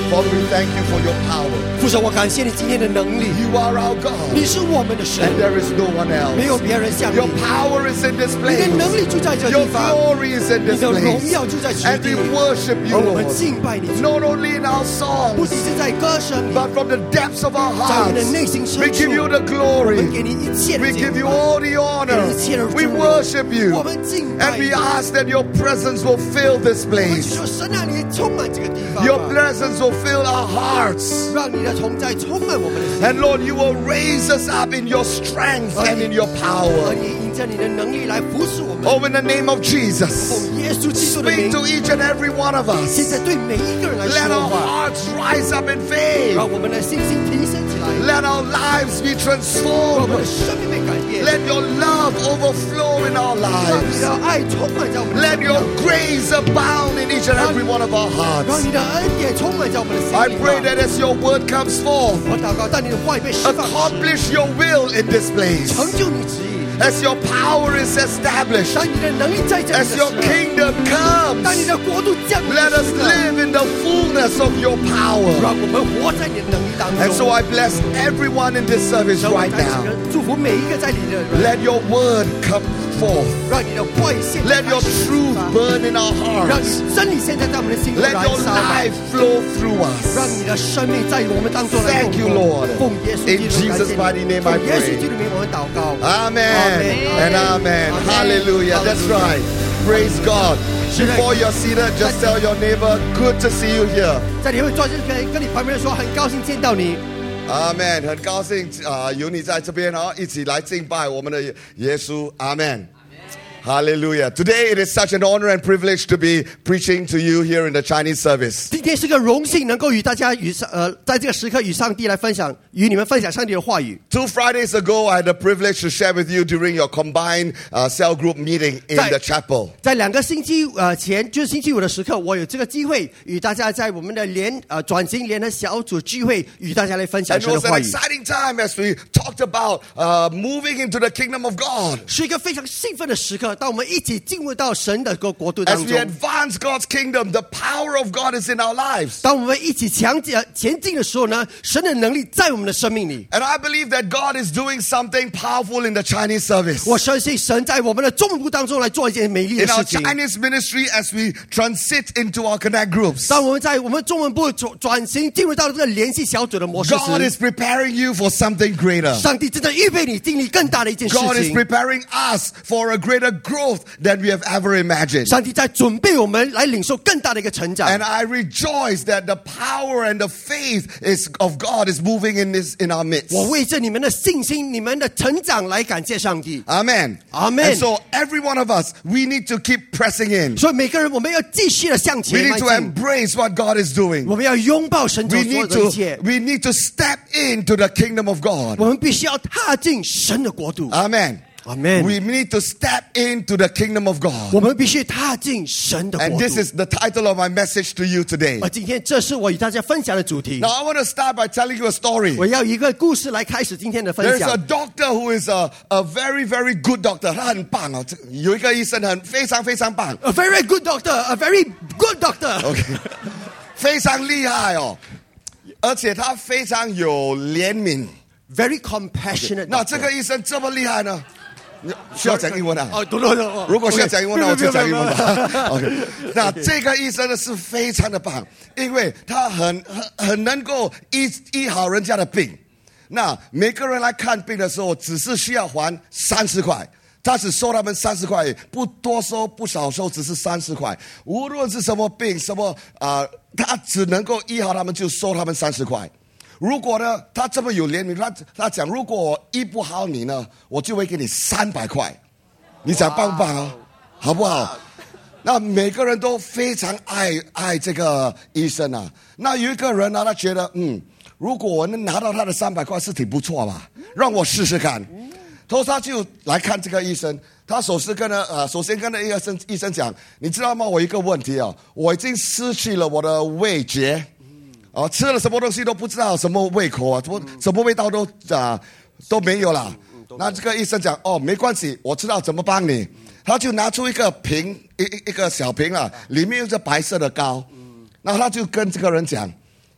Father, we thank you for your power. 父神，我感谢你今天的能力， You are our God, 你是我们的神， and there is no one 没有 else. 别人像你， Your power is in this 你 place. 的能力就在这 Your 地方， glory is in 你 this 的荣 place. 耀就在此 And 地 we，worship you, 而我们 Lord. 敬拜你， Not only in our 不 songs, 仅是在歌声里， but from the depths of our 在我们的 hearts. 内心深 We 处， give you the 我们 glory. 给你一切的 We 敬 give you 拜， all the honor. We worship 我 you. 们敬 And 拜 we 你。 ask that your presence will fill this 我们 place. 就说神啊，你充满这个地方 Your 吧， presence will fill our hearts. 让你的同在充满我们的心， And Lord, you will raise us up in your strength and in your 而 power. 你因着你的能力来服侍我们。 Oh, in the name of Jesus, 奉耶稣基督的 speak 名， to each and every one of 现 us. 在对每一个人来 Let 说 our 话， hearts rise up in faith. 让我们的信心提升起来， Let our lives be 让我们的 transformed. 生命被改变， Let your love overflow in our 让你 lives. 的爱充满在我们的 Let 生命 your 当中， grace abound in each and every one of our 让 hearts. 你的恩典充满在我们的心 I 里 pray 吧。 that as your word comes forth, 我祷告，当你的话语被释放时， accomplish your will in this place. 成就你旨意。 As your power is established, 当你的能力在这里的 as 时 your 候， kingdom 当你 comes, 的国度降临 let 的 us 时刻， live in the fullness of your power. 让我们活在你的能力当 And so 中。 I bless everyone in this service 让我 right 在此 now. 祝福每一个在里的人， Let your word come forth. 让你的话语现在 Let your 开始释 truth 放， burn in our 让 hearts. 你真理现在在我们的心中 Let 燃 your 烧吧， life flow through 让 us. 你的生命在我们当中来 Thank you, 动工。 Lord. 奉耶稣基 In 督感 Jesus' 谢 mighty 你， name 奉 I 耶稣 pray. 基督的名我们祷告。 Amen and amen. Hallelujah. That's right. Praise God. Before you're seated, just tell your neighbor, good to see you here. 在你会坐之前，跟你旁边人说，很高兴见到你。 Amen. 很高兴有你在这边一起来敬拜我们的耶稣。Amen. Hallelujah. Today it is such an honor and privilege to be preaching to you here in the Chinese service. 今天是个荣幸，能够与大家在这个时刻与上帝来分享，与你们分享上帝的话语。 2 Fridays ago, I had the privilege to share with you during your combined cell group meeting in the chapel. 在2个星期前，就是星期五的时刻，我有这个机会与大家在我们的转型联合小组聚会，与大家来分享 And it 神的 was an 话语， exciting time as we talked about moving into the kingdom of God. 是一个非常兴奋的时刻。当我们一起进入到神的国度 As 当 we 中， advance God's kingdom, the power of God is in our lives. 当我们一起前进的时候呢，神的能力在我们的生命里。 And I believe that God is doing something powerful in the Chinese service. 我相信神在我们的中文部当中来做一件美丽的 In our 事情。 Chinese ministry, as we transit into our connect groups, 当我们在我们中文部转型进入到这个联系小组的模式 God 时， is preparing you for something greater. 上帝正在预备你经历更大的一件事 God is 情。 preparing us for a greater growth than we have ever imagined. 上帝在准备我们来领受更大的一个成长。 And I rejoice that the power and the faith of God is moving in our midst. 我为着你们的信心、你们的成长来感谢上帝。 Amen. Amen. And so every one of us, we need to keep pressing in. 所以每个人，我们要继续的向 We 前 need 迈 to 进。 embrace what God is doing. 我们要拥抱神所 We 做 need 的一切。 to step into the kingdom of God. 我们必须要踏进神的国度。 Amen. Amen. We need to step into the kingdom of God. 我们必须踏进神的 And 国 this 度。 is the title of my message to you today. 而今天，这是我与大家分享的主题 Now,。I want to start by telling you a story. 我要以一个故事来开始今天的分 There's 享 a。doctor who is a very, very good doctor. 他很棒哦，有一个医生非常非常棒。 A very good doctor, a very good doctor. OK， 非常厉害哦，而且他非常有怜悯。 Very compassionate. 那这个医生这么厉害呢？需要讲英文啊？ 哦，对。 如果需要讲英文，那我就讲英文不吧。OK， 那这个医生呢是非常的棒，因为他很能够医好人家的病。那每个人来看病的时候，只是需要还30块，他只收他们30块，不多收不少收，只是30块。无论是什么病，他只能够医好他们，就收他们30块。如果呢，他这么有怜悯，他讲，如果我医不好你呢，我就会给你300块。你讲棒不棒啊？好不好？那每个人都非常爱这个医生啊。那有一个人呢，他觉得如果我能拿到他的300块是挺不错吧，让我试试看。他就来看这个医生，他首先跟那个医生讲，你知道吗？我有一个问题啊，我已经失去了我的味觉。吃了什么东西都不知道什么胃口啊，什么味道都没有了。那这个医生讲，没关系，我知道怎么帮你。他就拿出一个小瓶啊，里面有着白色的膏。那他就跟这个人讲，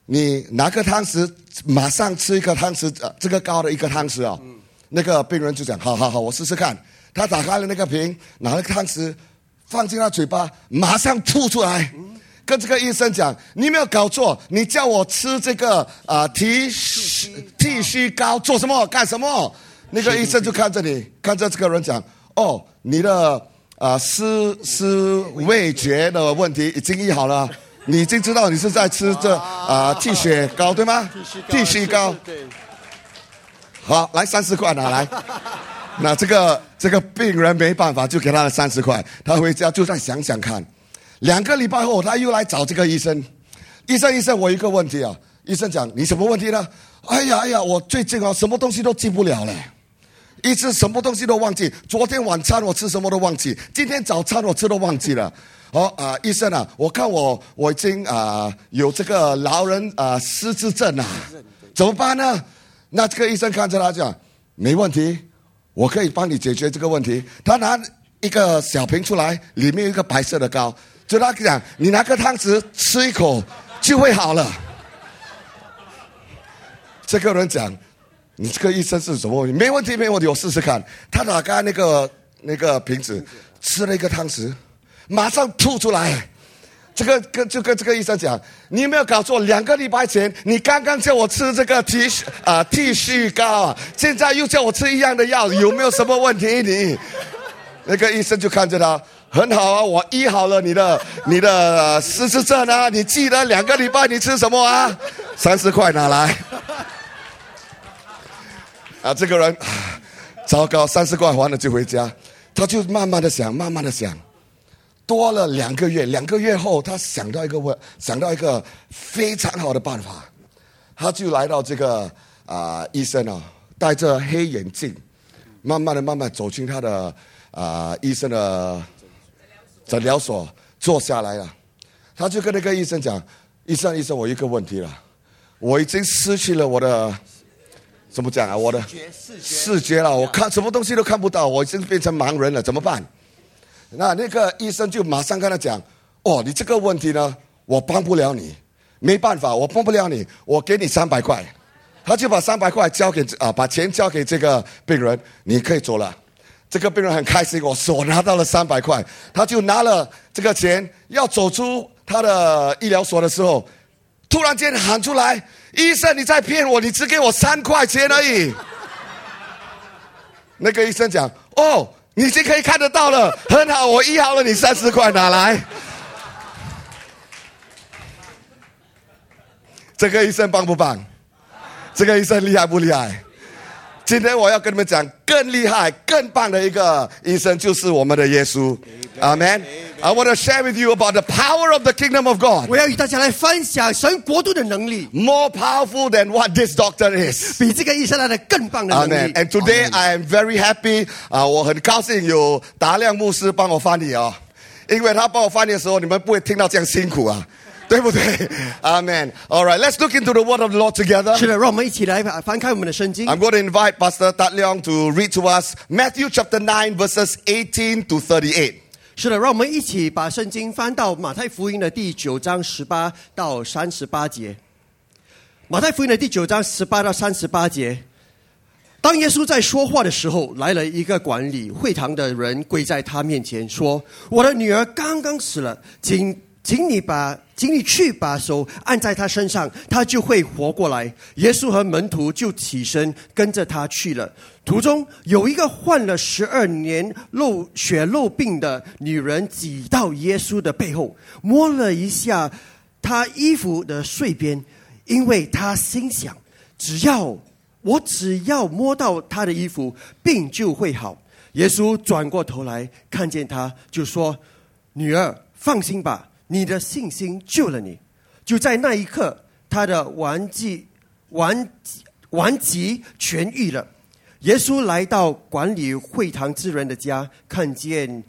你拿个汤匙，马上吃一个汤匙，这个高的一个汤匙啊。那个病人就讲，好，我试试看。他打开了那个瓶，拿了个汤匙放进他嘴巴，马上吐出来。跟这个医生讲，你没有搞错，你叫我吃这个剃须膏做什么？干什么？那个医生就看着你，看着这个人讲，哦，你的思味觉的问题已经医好了，你已经知道你是在吃这剃血膏对吗？剃须膏。好，来30块拿来。那这个病人没办法，就给他了30块。他回家就再想想看。2个礼拜后，他又来找这个医生。医生，我有一个问题啊。医生讲，你什么问题呢？哎呀，我最近什么东西都记不了了，一直什么东西都忘记。昨天晚餐我吃什么都忘记，今天早餐我吃都忘记了。医生啊，我看我已经有这个老人失智症啊，怎么办呢？那这个医生看着他讲，没问题。我可以帮你解决这个问题。他拿一个小瓶出来，里面有一个白色的膏，就他讲，你拿个汤匙吃一口就会好了。这个人讲，你这个医生是什么问题？没问题，我试试看。他打开那个瓶子，吃了一个汤匙，马上吐出来。就跟这个医生讲，你有没有搞错？2个礼拜前你刚刚叫我吃这个剃须膏，现在又叫我吃一样的药，有没有什么问题？你那个医生就看着他，很好啊，我医好了你的失智症啊，你记得2个礼拜你吃什么啊？30块拿来。这个人糟糕，30块还了就回家，他就慢慢的想。多了2个月，2个月后，他想到一个非常好的办法，他就来到这个医生戴着黑眼镜，慢慢走进他的医生的诊疗所，坐下来了。他就跟那个医生讲，医生，我有一个问题了，我已经失去了我的怎么讲啊，我的视觉了，我看什么东西都看不到，我已经变成盲人了，怎么办？那个医生就马上跟他讲，你这个问题呢，我帮不了你，没办法，我帮不了你，我给你300块。他就把300块把钱交给这个病人，你可以走了。这个病人很开心，我拿到了300块，他就拿了这个钱要走出他的医疗所的时候，突然间喊出来，医生你在骗我，你只给我3块钱而已。那个医生讲，你已经可以看得到了，很好，我医好了你30块拿来。这个医生棒不棒？这个医生厉害不厉害？今天我要跟你们讲更厉害更棒的一个医生，就是我们的耶稣。Amen. I want to share with you about the power of the kingdom of God. 我要与大家来分享神国度的能力， More powerful than what this doctor is. 比这个医生来的更棒的能力。 Amen. And today I am very happy. 我很高兴有达亮牧师帮我翻译因为他帮我翻译的时候，你们不会听到这样辛苦对不对 ？Amen. All right, let's look into the word of the Lord together. 是的，让我们一起来翻开我们的圣经。 I'm going to invite Pastor Tat Leong to read to us Matthew chapter 9 verses 18 to 38. 是的，让我们一起把圣经翻到马太福音的第9章18到38节。马太福音的第9章18到38节。当耶稣在说话的时候，来了一个管理会堂的人，跪在他面前说：“我的女儿刚刚死了，请你去把手按在她身上，她就会活过来。”耶稣和门徒就起身跟着他去了。途中有一个患了12年血漏病的女人挤到耶稣的背后，摸了一下他衣服的碎边，因为他心想，只要摸到他的衣服，病就会好。耶稣转过头来看见他，就说：“女儿，放心吧，你的信心救了你。”就在那一刻，他的顽疾痊愈了。耶稣来到管理会堂之人的家，看见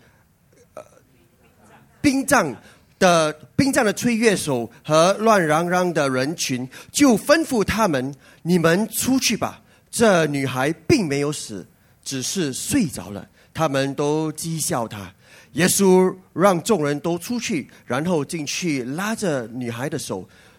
殡葬的吹乐手和乱嚷嚷的人群，就吩咐他们：“你们出去吧，这女孩并没有死，只是睡着了。”他们都讥笑他。耶稣让众人都出去，然后进去拉着女孩的手，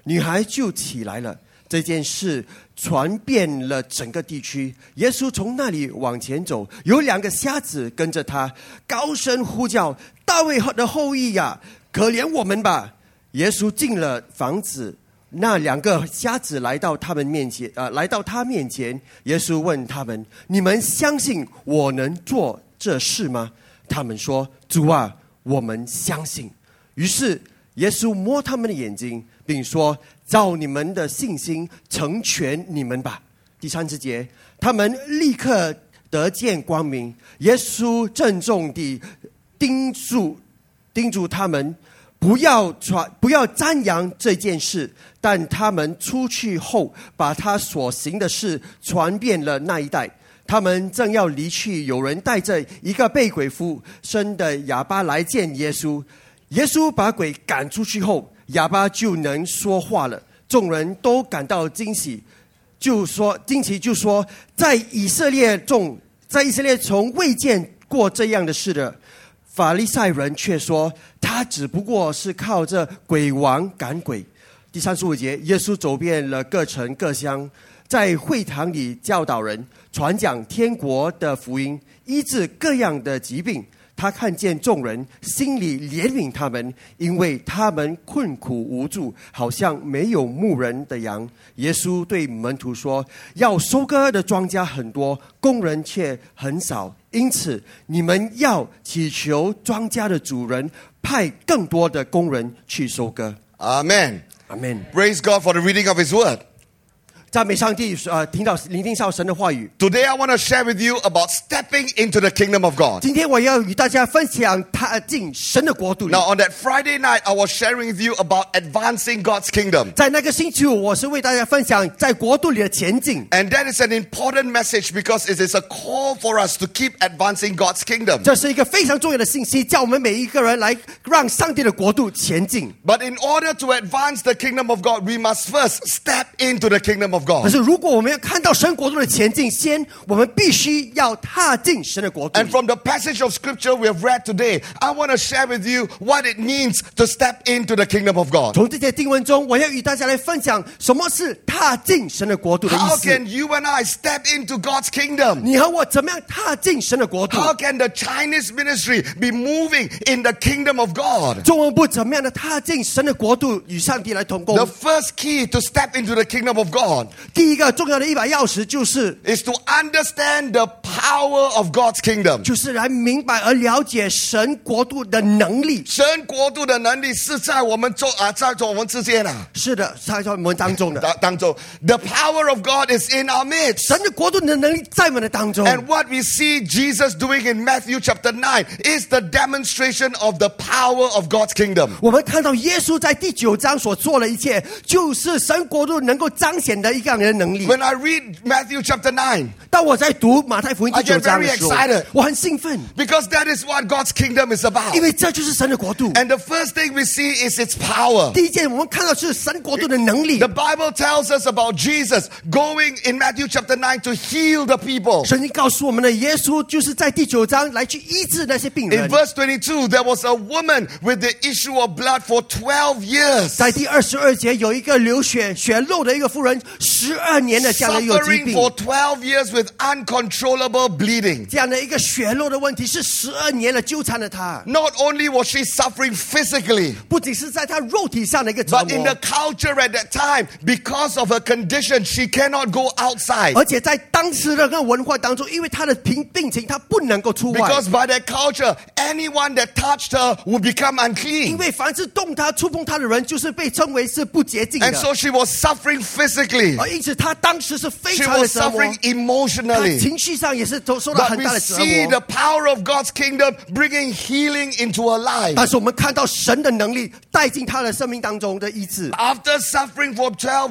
女孩就起来了。这件事传遍了整个地区。耶稣从那里往前走，有2个瞎子跟着他，高声呼叫：大卫的后裔呀，可怜我们吧！耶稣进了房子，那2个瞎子来到他面前，耶稣问他们：你们相信我能做这事吗？他们说：主啊，我们相信。于是耶稣摸他们的眼睛，并说：照你们的信心成全你们吧。第30节，他们立刻得见光明。耶稣郑重地叮嘱他们不要瞻扬这件事，但他们出去后，把他所行的事传遍了那一带。他们正要离去，有人带着一个被鬼附身的哑巴来见耶稣。耶稣把鬼赶出去后，哑巴就能说话了。众人都感到惊奇，就说在以色列从未见过这样的事的。法利赛人却说，他只不过是靠着鬼王赶鬼。第35节，耶稣走遍了各城各乡，在会堂里教导人，传讲天国的福音，医治各样的疾病。他看见众人，心里怜悯他们，因为他们困苦无助，好像没有牧人的羊。耶稣对门徒说，要收割的庄稼很多，工人却很少，因此你们要祈求庄稼的主人派更多的工人去收割。 Amen. Amen. Praise God for the reading of His Word. 赞美上帝，聆听到神的话语。 Today I want to share with you about stepping into the kingdom of God. 今天我要与大家分享踏进神的国度里。 Now on that Friday night, I was sharing with you about advancing God's kingdom. 在那个星期五，我是为大家分享在国度里的前进。 And that is an important message because it is a call for us to keep advancing God's kingdom. 这是一个非常重要的信息，叫我们每一个人来让上帝的国度前进。 But in order to advance the kingdom of God, we must first step into the kingdom of 可 God. 是如果我们要看到神国度的前进，我们必须要踏进神的国度。 And from the passage of scripture we have read today, I want to share with you what it means to step into the kingdom of God. 从这些经文中，我要与大家来分享什么是踏进神的国度的意 How 思。 can you and I step into God's kingdom? 你和我怎么样踏进神的国度？ How can the Chinese ministry be moving in the kingdom of God? 中文部怎么样的踏进神的国度，与上帝来同工？ The first key to step into the kingdom of God 第一个重要的一把钥匙就是 is to understand the power of God's kingdom. 来明白而了解神国度的能力。 神国度的能力是在我们之间啊。 是的，在我们当中的。 The power of God is in our midst. 神的国度的能力在我们的当中。 And what we see Jesus doing in Matthew chapter 9 is the demonstration of the power of God's kingdom. 我们看到耶稣在第9章所做的一切，就是神国度能够彰显的一个人的能力。 When I read Matthew chapter 9, 当我在读马太福音第9章的时候， I get very excited. 我很兴奋， because that is what God's kingdom is about. 因为这就是神的国度。 And the first thing we see is its power. 第一件我们看到是神国度的能力。 The Bible tells us about Jesus going in Matthew chapter 9 to heal the people. 圣经告诉我们的耶稣就是在第9章来去医治那些病人。 In verse 22, there was a woman with the issue of blood for 12 years. 在第22节有一个流血肉的一个妇人，12年的这样的一个疾 Suffering 病。 for 12 years with uncontrollable bleeding. 这样的一个血肉的问题是12年了纠缠了她。 Not only was she suffering physically, 不仅是在她肉体上的一个折 but in 磨 the，culture at that time, because of her condition, she cannot go outside. 而且在当时的那个文化当中，因为她的病情，她不能够出外。 Because by that culture, anyone that touched her would become 因 unclean. 为凡是动她、触碰她的人，就是被称为是不洁净的。 And so she was suffering physically. 而因此，她当时是非 She 常的 was 折磨， suffering 她 emotionally. 情绪上也是受到 But 很 we 大的折 see 磨 the。power of God's kingdom bringing healing into her life. 但是我们看到神的能力带进她的生命当中的医治。 After suffering for 12 years,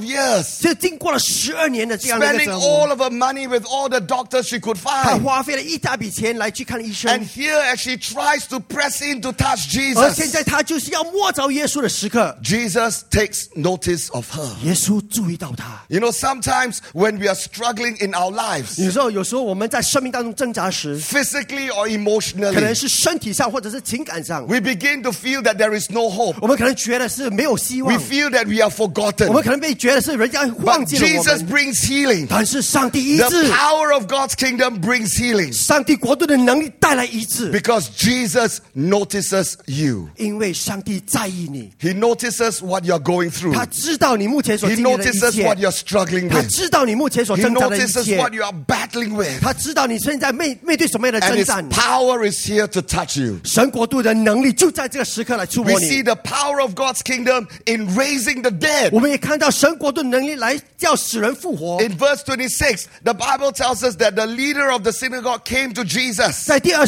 years, 就经过了12年的这样的一个 spending 折 all 磨， of her money with all the doctors she could 他 find. 花费了一大笔钱来去看医 And 生， here, as she tries to press in to touch 而现 Jesus, 在他就是要摸着耶稣的时刻， Jesus takes notice of her. 耶稣注意到他。 You know, sometimes when we are struggling in our lives, 有时候我们在生命当中挣扎时， physically or 可能 emotionally, 是身体上或者是情感上， we begin to feel that there is no hope. 我们可能觉得是没有希 We 望， feel that we are 我 forgotten. 们可能被觉得是人家忘 But 记了我 Jesus 们。 brings healing. 但是上帝医 The 治， power of God's kingdom brings healing 上帝国度的能力带来医治， because Jesus notices you. 因为上帝在意你， He notices what you're going through. 他知道你目前所 He 经历的一 notices what 切， you're struggling 他 with. 知道你目前所 He 挣扎的一 notices 切， what you are battling with. 他知道你现在面对什么样的 And 征 His 战。 power is here to touch you. 神国度的能力就在这个时刻来触 We 摸 see 你。 the power of God's kingdom in raising the dead. 我们也看到神国度的能力来叫死人复活。 In verse 26, the Bible tells us that the leader of the synagogue came to Jesus. 在第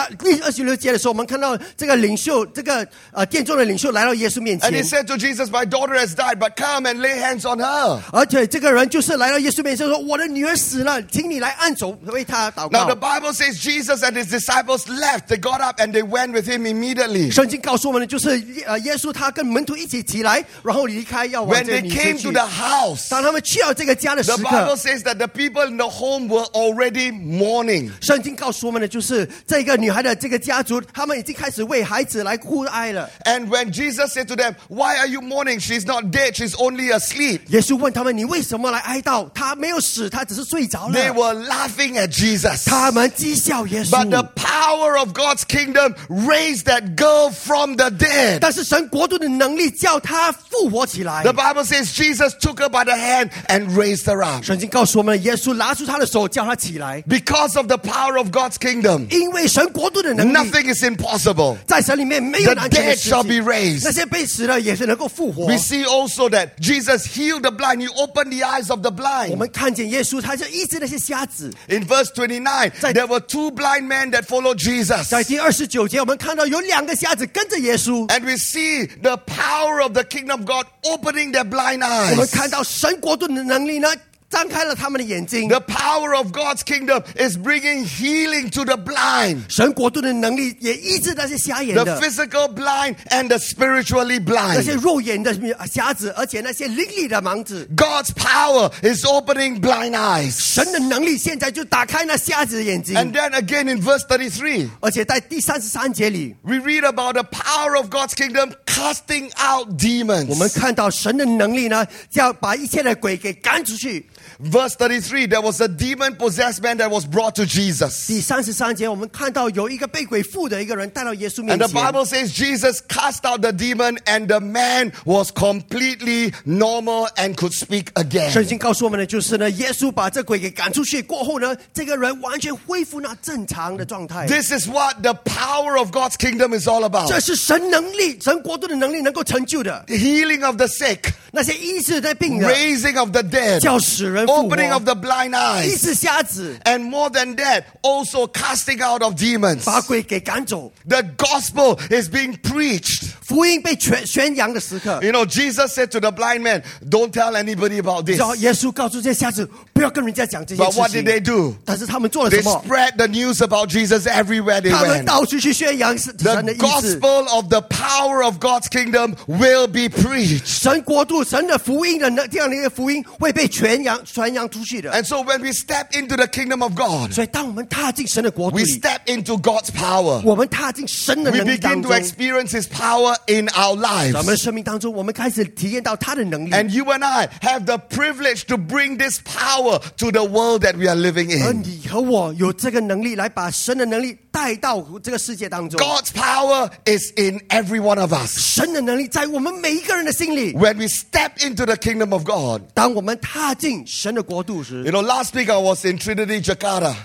26节的时候，我们看到这个领袖，这个殿中的领袖来到耶稣面 And he 前， said to Jesus, "My daughter has died, but come and lay hands on her." 而且这个人就是来到耶稣面前说：“我的女儿死了，请你来按手为她祷 Now the 告。” Bible says Jesus and his disciples left. They got up and they went with him immediately. 圣经告诉我们的就是耶稣他跟门徒一起起来，然后离开，要往 When 这个 they 女子 came 去 to。the house, 当他们去到这个家的时 the Bible 刻， says that the people in the home were already mourning. 圣经告诉我们的就是这个女孩的这个家族，他们已经开始为孩子来哭哀了。 And when Jesus said to them, "Why are you mourning? She's not dead. She's only asleep." 耶稣问他们：“你为什么来哀悼？她没有死，她只是睡着 They 了。” were laughing at Jesus. 他们讥笑耶 But the 稣。 power of God's kingdom raised that girl from the dead. 但是神国度的能力叫她复活起来 The。Bible says Jesus took her by the hand and raised her up. 圣经告诉我们，耶稣拿出他的手，叫她起来。 Because of the power of God's kingdom, 因为神国度的能力， nothing is impossible. 在神里面没有 The 难成的 dead 事 shall be 情。 raised. 那些被死了也是能够复活。 We see also that Jesus healed the blind. He opened the eyes of the 我 blind. 们看见耶稣，他就医治那些瞎子。 In verse 29, there were two blind men that followed Jesus. 在第29节，我们看到有2个瞎子跟着耶稣。 And we see the power of the kingdom of God opening their blind 我们 eyes. 看到神国度的能力呢，张开了他们的眼睛。 The power of God's kingdom is bringing healing to the blind. 神国度的能力也医治那些瞎眼 The 的， physical blind and the spiritually 那些 blind. 肉眼的瞎子，而且那些灵里的盲子。 God's power is opening blind eyes. 神的能力现在就打开那瞎子的眼睛。 And then again in verse 33, 而且在第33节里， we read about the power of God's kingdom casting out 我们 demons. 看到神的能力呢，叫把一切的鬼给赶出去。 Verse 33, there was a demon-possessed man that was brought to Jesus. 第33节，我们看到有一个被鬼附的一个人带到耶稣 And 面 the 前。 Bible says Jesus cast out the demon and the man was completely normal and could speak 圣 again. 经告诉我们的就是呢，耶稣把这鬼给赶出去过后呢，这个人完全恢复那正常的状态。 This is what the power of God's kingdom is all about. 这是神能力、神国度的能力能够成就的。 Healing of the sick, 那些医治的病人， raising of the dead, 叫死人复活， opening of the blind 医 eyes, 治瞎子， and more than that, also casting out of demons. 把鬼给赶走。 The gospel is being preached. 福音被宣扬的时刻， You know, Jesus said to the blind man, "Don't tell anybody about this." 然后耶稣告诉这些瞎子，不要跟人家讲这些 But 事 what did 情。 they do? 但是他们做了 They 什么？ spread the news about Jesus everywhere they 他们 went. 到处去宣扬神 The 的意思。 gospel of the power of God's kingdom will be preached. 神国度、神的福音的这样的一个福音会被传扬出去的。 And so when we step into the kingdom of God, 所以，当我们踏进神的国度 we 里， step into God's power. 我们踏进神的 We 能力 begin 当 to 中， experience His power in our 在我们的 lives. 生命当中，我们开始体验到他的能力。 And you and I have the privilege to bring this power to the world that we are living 而 in. 你和我有这个能力来把神的能力带到这个世界当中。 God's power is in every one of us. 神的能力在我们每一个人的心里。 When we step into the kingdom of God. 当我们踏进神的国度时 You，know, last week I was in Trinity, Jakarta.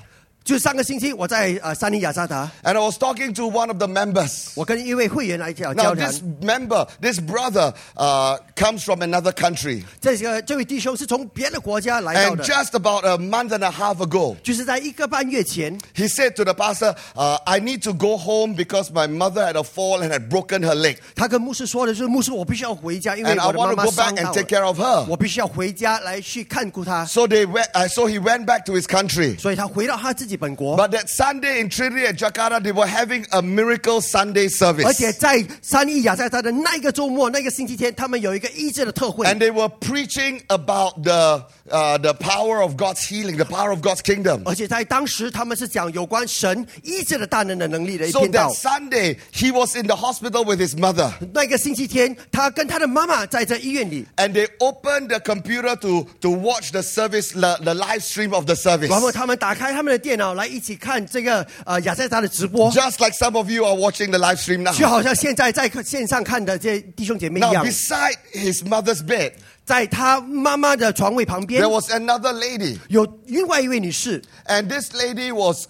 就上个星期我在三里雅加达， and I was talking to one of the members. 我跟一位会员来交 Now 谈。 this brother comes from another country. 这位弟兄是从别的国家来到 And 的， just about a month and a half ago, 就是在1个半月前， he said to the pastor, I need to go home because my mother had a fall and had broken her leg. 他跟牧师说的是，牧师，我必须要回家，因为 And I 我的妈 want to 妈 go 伤 back 到 and take care 了， of her. 我必须要回家来去看顾她。 So he went back to his country. 所以他回到他自己本国， But that Sunday in Trinity at Jakarta, they were having a miracle Sunday 而且 service. 在三一雅加达的那个周末，那个星期天，他们有一个医治的特会， And they were preaching about the power of God's healing, the power of God's kingdom. 而且在当时他们是讲有关神医治的大能的能力的一 So 篇道 that。Sunday, he was in the hospital with his mother. 那个星期天，他跟他的妈妈在这医院里， And they opened the computer to watch the service, the live stream of the service. 然后他们打开他们的电脑来一起看这个雅加达的直播， Just like some of you are watching the live stream now. 就好像现在在线上看的这些弟兄姐妹一 Now, 样。 beside his mother's bed, 在他妈妈的床位旁边 there was another lady. 有另外一位女士， And this lady was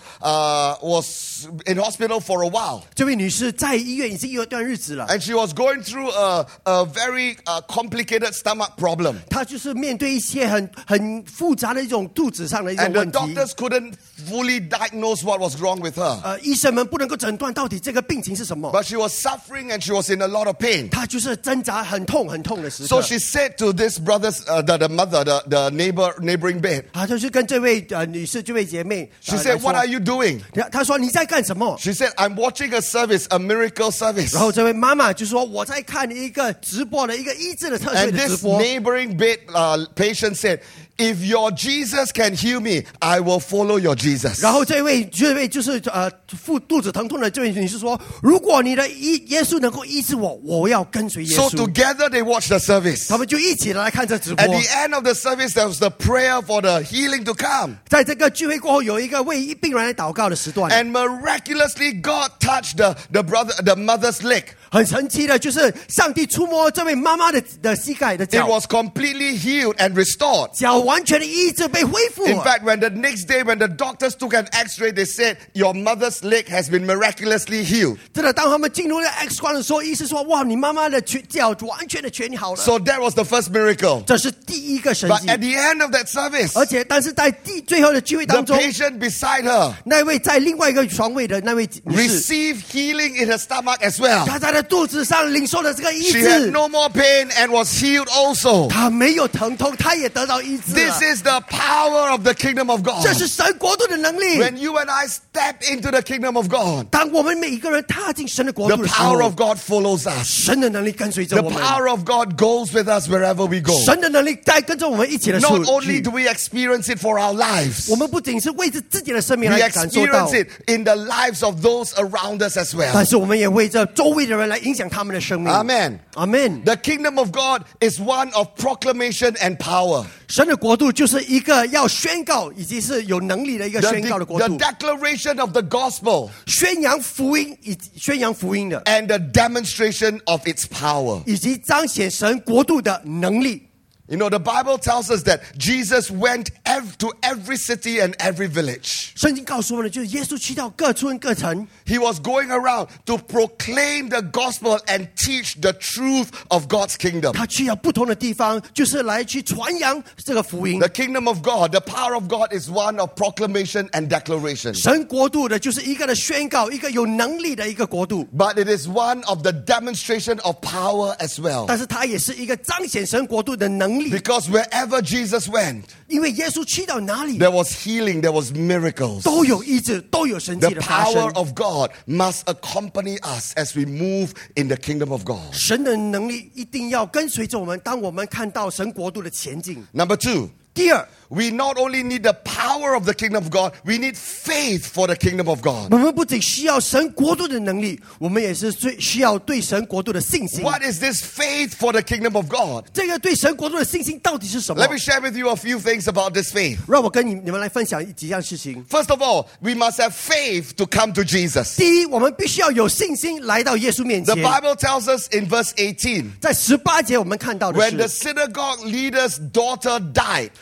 in hospital for a while. 这位女士在医院已经有一段日子了， And she was going through a very complicated stomach problem. 她就是面对一些很复杂的一种肚子上的一种 And the 问题。 doctors couldn't fully diagnose what was wrong with her. 医生们不能够诊断到底这个病情是什么， But she was suffering and she was in a lot of pain. 她就是挣扎很痛的时 So 刻。 she said to this brother's, the mother, the neighboring bed, 她就是跟这位女士、这位姐妹 she said, what are you doing? 她说你在干什么？ She said, I'm watching a service, a miracle service. 然后这位妈妈就说我在看一个直播的一个医治的特会 And 的直 this 播。 neighboring bed patient said, if your Jesus can heal me, I will follow your Jesus. 然后这位就是肚子疼痛的这位女士说，如果你的耶稣能够医治我，我要跟随耶 So 稣。 together they watched the service. 他们就一起来看这直播 At。the end of the service, there was the prayer for the healing to come. 在这个聚会过后，有一个为病人来祷告的时段。 And miraculously, God touched the mother's leg. 很神奇的，就是上帝触摸这位妈妈的膝盖的 It 脚， was completely healed and restored. 脚完全的医治被恢复 In 了。 fact, when the next day, when the doctors took an x-ray, they said, your mother's leg has been miraculously healed. 真的，当他们进入了 X 光的时候，医生说：“哇，你妈妈的脚完全的痊好了。” So that was the first miracle. 这是第一个神 But 迹。 at the end of that service, 而且，但是在最后的聚会 the 当中， patient beside her 那位在另外一个床位的那位女士， received healing in her stomach as well. 她在她的肚子上领受了这个医 She had 治， no more pain and was healed also. 她没有疼痛，她也得到医治 This 了。 is the power of the kingdom of God. 这是神国度的能力。 When you and I step into the kingdom of God, 当我们每一个人踏进神的国 the 度的时 power 候 of，God follows us. 神的能力跟随着 The 我们。 power of God goes with us wherever we go. 神的能力在跟着我们一起的 Not 出 only 去。 do we experience it for our lives, 我们不仅是为着自己的生命 we 来感受到 experience，it in the lives of those around us as well. 但是我们也为着周围的人来影响他们的生命。 Amen. 阿门。 The kingdom of God is one of proclamation and power. 神的国度就是一个要宣告以及是有能力的一个 The, 宣告的国 the 度， declaration of the gospel 宣扬福音宣扬福音的， and the demonstration of its power. 以及彰显神国度的能力。 You know, the Bible tells us that Jesus went to every city and every village. 圣经告诉我们的就是耶稣去到各村各城， He was going around to proclaim the gospel and teach the truth of God's kingdom. 他去到不同的地方，就是来去传扬这个福音 The。kingdom of God, the power of God is one of proclamation and declaration. 神国度的就是一个的宣告，一个有能力的一个国度， But it is one of the demonstration of power as well. 但是它也是一个彰显神国度的能力。 Because wherever Jesus went, 因为耶稣去到哪里， there was healing, there was miracles. 都有医治，都有神迹 The 的发 power 生。 of God must accompany us as we move in the kingdom of God. 神的能力一定要跟随着我们，当我们看到神国度的前进。 Number two, 第二， we not only need the power of the kingdom of God, we need faith for the kingdom of God. 我们不仅需要神国度的能力，我们也是最需要对神国度的信心。 What is this faith for the kingdom of God? 这个对神国度的信心到底是什么 Let？me share with you a few things about this faith. 让我跟你们来分享几样事情。 First of all, we must have faith to come to Jesus. 第一，我们必须要有信心来到耶稣面 The 前。 Bible tells us in verse 18, 在18节我们看到的 when the 是， synagogue leader's daughter died, 当这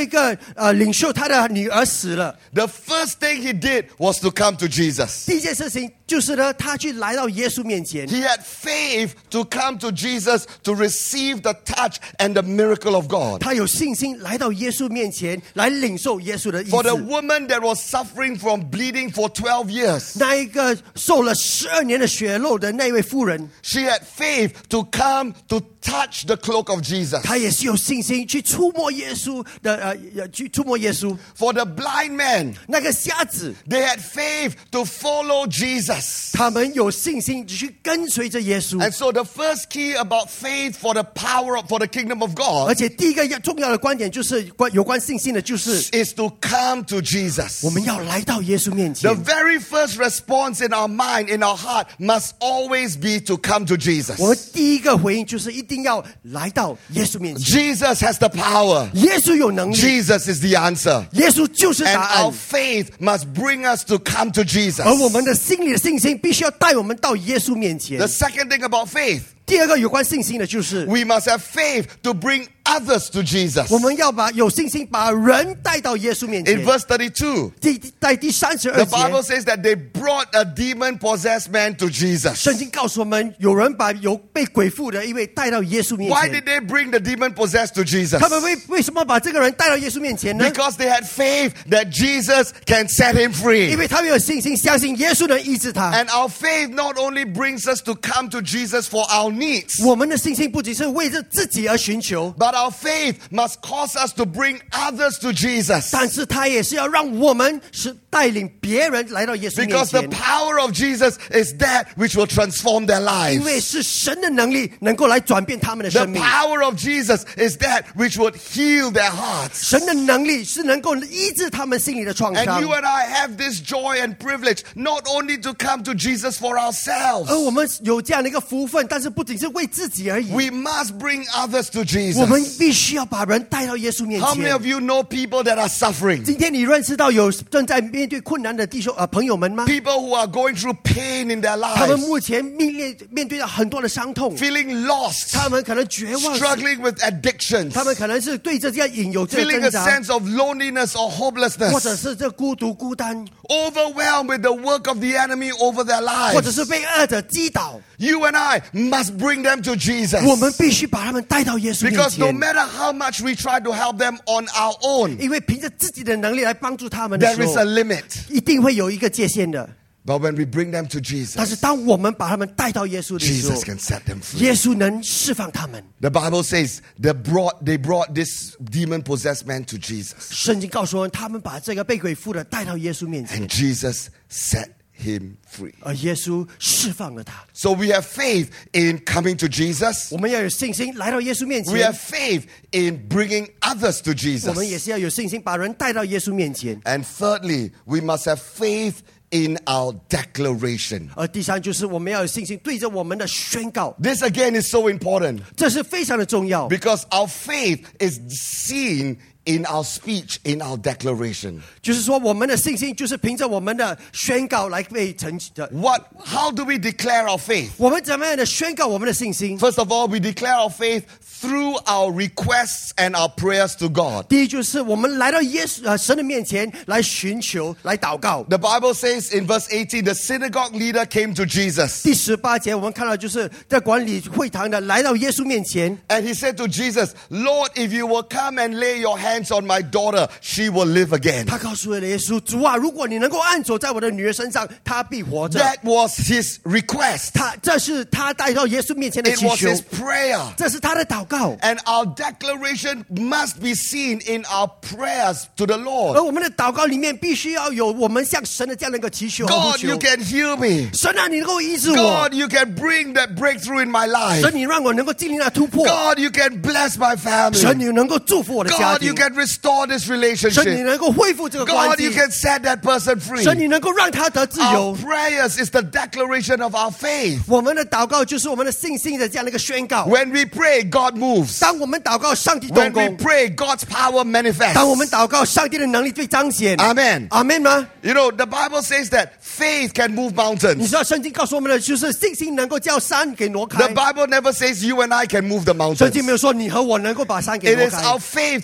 这个领袖他的女儿死了， the first thing he did was to come to Jesus. 第一件事情就是呢，他去来到耶稣面前， He had faith to come to Jesus to receive the touch and the miracle of God. 他有信心来到耶稣面前来领受耶稣的医 For the 治。 woman that was suffering from bleeding for 12 years, 那一个受了12年的血漏的那位妇人， she had faith to come to touch the cloak of Jesus. 她也是有信心去触摸耶稣的去触摸耶稣。 For the blind man, 那个瞎子， they had faith to follow Jesus. 他们有信心去跟随着耶稣。 And so the first key about faith for the for the kingdom of 而 God 且第一个重要的观点就是有关信心的，就是 is to come to Jesus. 我们要来到耶稣面 The 前。 very first response in our mind, in our heart, must always be to come to Jesus. 我们第一个回应就是一定要来到耶稣面前。 Jesus has the power. 耶稣有能力， Jesus is the answer. 耶稣就是答 And 案 our。faith must bring us to come to Jesus. 而我们的心里的信心必须要带我们到耶稣面前 The。second thing about faith, 第二个有关信心的就是 we must have faith to bring others to Jesus. 我们要有信心把人带到耶稣面前 In。verse 32, 在第32 the Bible 节， says that they brought a demon-possessed man to Jesus. 圣经告诉我们，有人把有被鬼附的一位带到耶稣面 Why 前 did。they bring the demon-possessed to Jesus? 他们为什么把这个人带到耶稣面前呢？ Because they had faith that Jesus can set him 因 free. 为他们有信心，相信耶稣能医治他。 And our faith not only brings us to come to Jesus for our needs, 我们的信心不仅是为着自己而寻求， but our faith must cause us to bring others to Jesus. 但是他也是要让我们是带领别人来到耶稣面 Because the 前。 power of Jesus is that which will transform their 因为 lives. 是神的能力能够来转变他们的 The 生命， power of Jesus is that which would heal their hearts. 神的能力是能够医治他们心里的创 And 伤 you。and I have this joy and privilege not only to come to Jesus for 而 ourselves. 我们有这样的一个福分，但是不仅是为自己而已， We must bring others to 我们 Jesus. 必须要把人带到耶稣面 How many 前 of。you know people that are suffering? 今天你认识到有正在面对困难的朋友们吗？ People who are going through pain in their 他们 lives, 目前面对到很多的伤痛， feeling lost, 他们可能绝望， struggling with addictions, 他们可能是对这些瘾有这个 feeling 挣 a 扎， sense of loneliness or 或者 hopelessness, 是这孤独孤单， overwhelmed with the work of the enemy over their 或者 lives. 是被恶者击倒。 You and I must bring them to Jesus. 我们必须把他们带到耶稣面 Because no 前， matter how much we try to help them on our own, 因为凭着自己的能力来帮助他们的 there 时 is 候 a，limit. 一定会有一个界限的。 But when we bring them to 但是 Jesus, 当我们把他们带到耶稣的时候 Jesus，can set them free. 耶稣能释放他们。 The Bible says they brought this demon-possessed man to Jesus. 圣经告诉我们，他们把这个被鬼附的带到耶稣面前， And Jesus set him free. 而耶稣释放了他。 So we have faith in coming to Jesus. 我们要有信心来到耶稣面 We have 前， faith in bringing others to 我们也 Jesus. 是要有信心把人带到耶稣面前。 And thirdly, we must have faith in our declaration. 而第三就是我们要有信心，对着我们的宣告， This again is so important 这是非常的重要。 because our faith is seen in our speech, in our declaration. 就是说，我们的信心就是凭着我们的宣告来被成的。 How do we declare our faith? 我们怎么样的宣告我们的信心？ First of all, we declare our faith through our requests and our prayers to God. 第一就是我们来到神的面前来寻求、来祷告。 The Bible says in verse 18, the synagogue leader came to Jesus. 第18节我们看到就是在管理会堂的来到耶稣面前， And he said to Jesus, Lord, if you will come and lay your hands on my daughter, she will live again. 他告诉了耶稣：“主啊，如果你能够按手在我的女儿身上，她必活着。” That was his request. 这是他带到耶稣面前的 It 祈 was 求， his prayer. 这是他的祷告。 And our declaration must be seen in our prayers to the 而 Lord. 我们的祷告里面必须要有我们向神的这样的一个祈求和呼 God, 求 you。can heal me. 神啊，你能够医治我。 God, you can bring that breakthrough in my life. 神，你让我能够经历那突破。 God, you can bless my 神， family. 你能够祝福我的家 God, you 庭。 can restore this 神，你 relationship. 能够恢复这个关 God, you 系。 can set that person free. 神，你能够让他得自 Our 由。 prayers is the declaration of our faith. 我们的祷告就是我们的信心的这样的一个宣告。 When we pray, God moves. 当我们祷告，上帝动 When we 工； pray, God's power 当我们 manifests. 祷告，上帝的能力被彰显。 Amen. 阿门吗？ You know, the Bible says that faith can move 你 mountains. 知道圣经告诉我们的就是信心能够叫山给挪 The 开。 Bible never says you and I can move the 圣经 mountains. 没有说你和我能够把山给 It 挪 is 开， our faith through our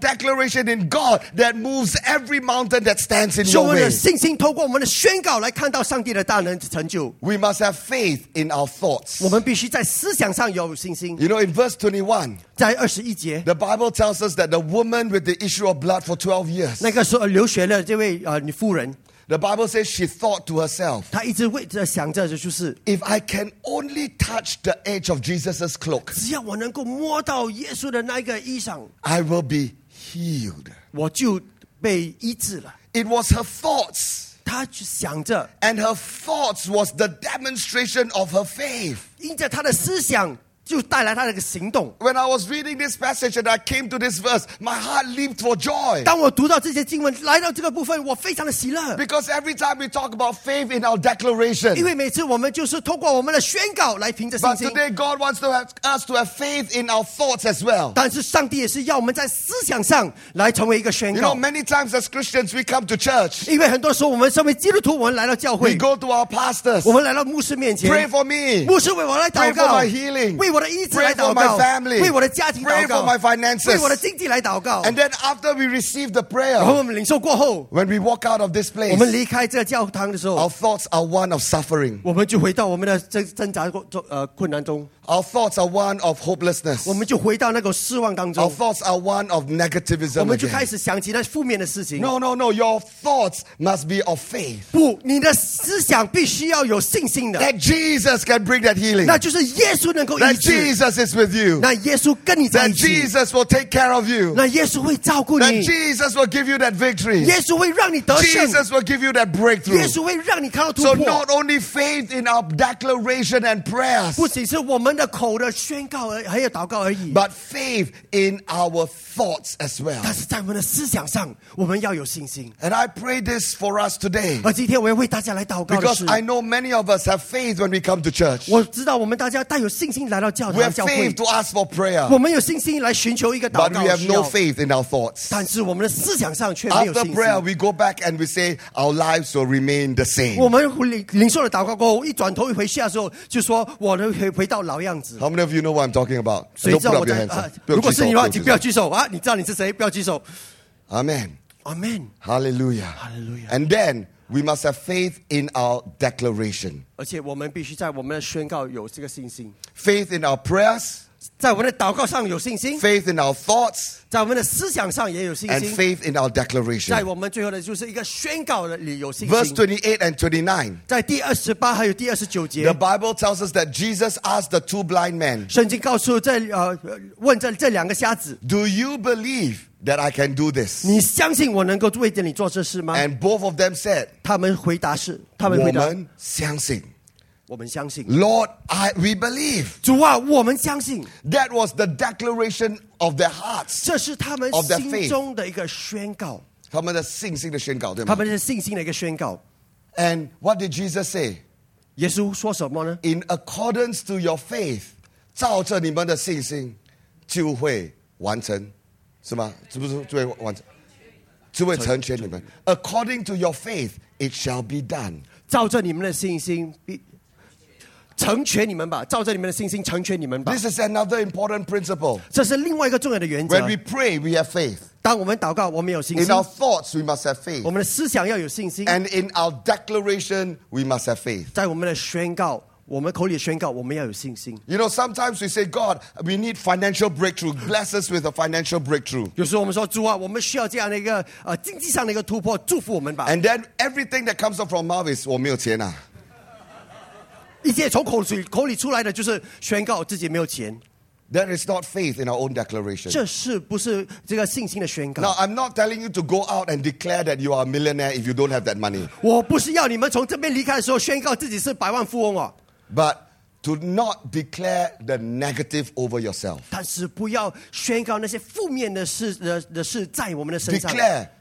declaration in God that moves every mountain that stands in 是我 your 们的 way. 信心，透过我们的宣告来看到上帝的大能成就。 We must have faith in our thoughts. 我们必须在思想上有信心。 You know, in verse 21, 在21节， the Bible tells us that the woman with the issue of blood for 12 years, 那个时候流血的这位女妇人， the Bible says she thought to herself, 她一直为着想着的就是， if I can only touch the edge of Jesus' cloak, 只要我能够摸到耶稣的那个衣裳， I will be healed. 我就被医治了。 It was her thoughts. 她就想着， And her thoughts was the demonstration of her faith. 因着她的思想，就带来她的一个行动。 When I was reading this passage and I came to this verse, my heart leaped for joy. 当我读到这些经文，来到这个部分，我非常的喜乐， Because every time we talk about faith in our declaration, 因为每次我们就是通过我们的宣告来凭着信 but 心。 today God wants to have us to have faith in our thoughts as well. 但是上帝也是要我们在思想上来成为一个宣 You 告 know, many times as Christians, we come to church, 因为很多时候我们身为基督徒，我们来到教 we 会， go to our pastors, 我们来到牧师面 pray 前， for me, 牧师为我来祷 pray for 告 my，healing, 为我的医治来 pray for 祷 my 告， family, 为我的家庭 pray 祷告 for my，finances. 为我的经济来祷告。 And then after we receive the 然后 prayer, 我们领受过后， when we walk out of this 我 place, 们离开这个教堂的时 our 候， thoughts are one of suffering. 我们就回到我们的挣扎困难中， Our thoughts are one of hopelessness. 我们就回到那个失望当 Our 中， thoughts are one of 我 negativism 们就开 again. 始想起那负面的事情。 No, no, no. Your thoughts must be of faith. 不，你的思想必须要有信心的， That Jesus can bring that healing. 那就是耶稣能够医 That 治， Jesus is with you. 那耶稣跟你在 That 一起， Jesus will take care of you. 那耶稣会照顾 That 你， Jesus will give you that victory. 耶稣会让你得胜， Jesus will give you that 耶 breakthrough. 稣会让你看到突 So 破。 not only faith in our declaration and prayers, 不仅是我们的口的宣告还有祷告而已， but faith in our thoughts as well. 但是在我们的思想上，我们要有信心。 And I pray this for us today. 而今天我要为大家来祷告的 Because 是， I know many of us have faith when we come to church. 我知道我们大家带有信心来到教 We 堂 have 教会 faith，to ask for prayer, 我们有信心来寻求一个祷 but 告 we have 需 no 要， faith in our thoughts. 但是我们的思想上却没有 After 信 prayer, 心。 we go back and we say our lives will remain the 我 same. 们领受了祷告过后，一转头一回去的时候，就说我能回到老样子。 How many of you know what I'm talking about? 谁 Don't 知道 put 我 up your 在 hands. 如果是你的话，请不要举举手啊！你知道你是谁？不要举手。 Amen. Amen。 Hallelujah. Hallelujah. And then we must have faith in our declaration. 而且我们必须在我们的宣告有这个信心， Faith in our prayers, 在我们的祷告上有信心， faith in our thoughts, 在我们的思想上也有信 and 心， faith in our 在 declaration. 我们最后的就是一个宣告的里有信 Verse 心。 28 and 29. 在第28还有第29节 The，Bible tells us that Jesus asked the two blind men, 圣经告诉问这两个瞎子， do you believe that I can do this? 你相信我能够为着你做这事吗？ And both of them said, 他们回答是，他们回答我们相信. 我们相信。 Lord, we believe. 主啊，我们相信， That was the declaration of their hearts. 这是他们 Of their 心中的一个宣告， 他们的信心的宣告，对吗？ 他们是信心的一个宣告。 And what did Jesus say? 耶稣说什么呢？ In accordance to your faith, 照着你们的信心就会完成，是吗？是不是就会完成？就会成全你们。According to your faith, it shall be done. 照着你们的信心，成全你们吧！照着你们的信心，成全你们吧！ This is another important principle. 这是另外一个重要的原则 When。we pray, we have faith. 当我们祷告，我们有信 In 心； our thoughts, we must have 我 faith. 们的思想要有信心； And in our declaration, we must have faith. 在我们的宣告，我们口里的宣告，我们要有信心。 You know, sometimes we say, God, we need financial breakthrough. Bless us with a financial breakthrough. 有时候我们说主啊，我们需要这样的一个经济上的一个突破，祝福我们吧。 And then everything that comes up from mouth is, 我没有钱啊。 一切从口里出来的就是宣告自己没有钱， That is not faith in our own declaration. 这是不是这个信心的宣 Now, 告？ I'm not telling you to go out and declare that you are a millionaire if you don't have that money. 我不是要你们从这边离开的时候宣告自己是百万富翁哦， But to not declare the negative over yourself. 但是不要宣告那些负面的事在我们的身上。 Declare